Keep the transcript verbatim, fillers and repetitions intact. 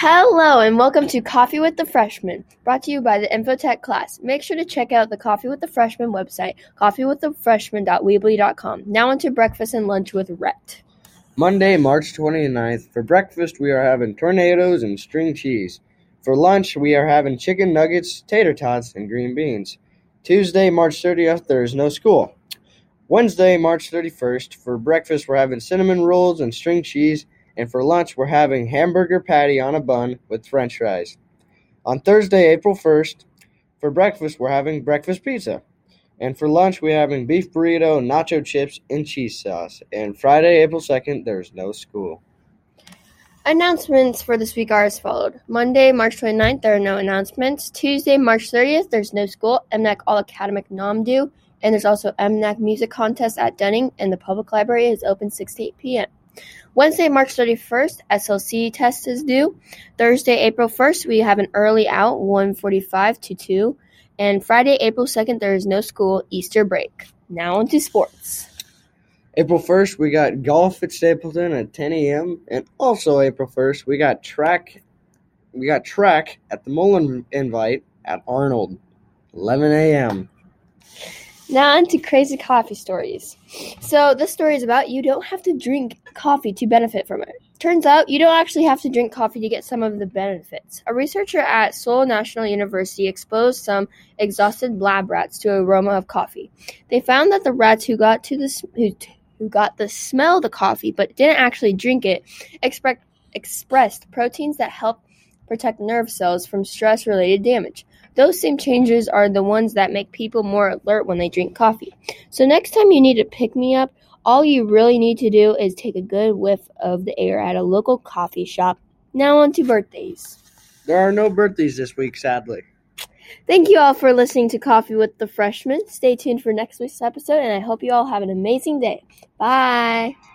Hello and welcome to Coffee with the Freshmen, brought to you by the Infotech class. Make sure to check out the Coffee with the Freshmen website, coffee with the freshmen dot weebly dot com. Now on to breakfast and lunch with Rhett. Monday, March twenty-ninth. For breakfast, we are having tornadoes and string cheese. For lunch, we are having chicken nuggets, tater tots, and green beans. Tuesday, March thirtieth, there is no school. Wednesday, March thirty-first, for breakfast, we're having cinnamon rolls and string cheese. And for lunch, we're having hamburger patty on a bun with french fries. On Thursday, April first, for breakfast, we're having breakfast pizza. And for lunch, we're having beef burrito, nacho chips, and cheese sauce. And Friday, April second, there's no school. Announcements for this week are as followed. Monday, March twenty-ninth, there are no announcements. Tuesday, March thirtieth, there's no school. M N A C All-Academic Namdu. And there's also M N A C Music Contest at Dunning, and the public library is open six to eight p.m. Wednesday, March thirty-first, S L C test is due. Thursday, April first, we have an early out, one forty-five to two. And Friday, April second, there is no school, Easter break. Now on to sports. April first, we got golf at Stapleton at ten a.m. And also April first, we got track we got track at the Mullen Invite at Arnold, eleven a.m. Now on to crazy coffee stories. So this story is about you don't have to drink coffee to benefit from it. Turns out you don't actually have to drink coffee to get some of the benefits. A researcher at Seoul National University exposed some exhausted lab rats to the aroma of coffee. They found that the rats who got to the who, who got the smell of the coffee but didn't actually drink it expre- expressed proteins that help protect nerve cells from stress-related damage. Those same changes are the ones that make people more alert when they drink coffee. So next time you need to pick me up, all you really need to do is take a good whiff of the air at a local coffee shop. Now on to birthdays. There are no birthdays this week, sadly. Thank you all for listening to Coffee with the Freshmen. Stay tuned for next week's episode, and I hope you all have an amazing day. Bye!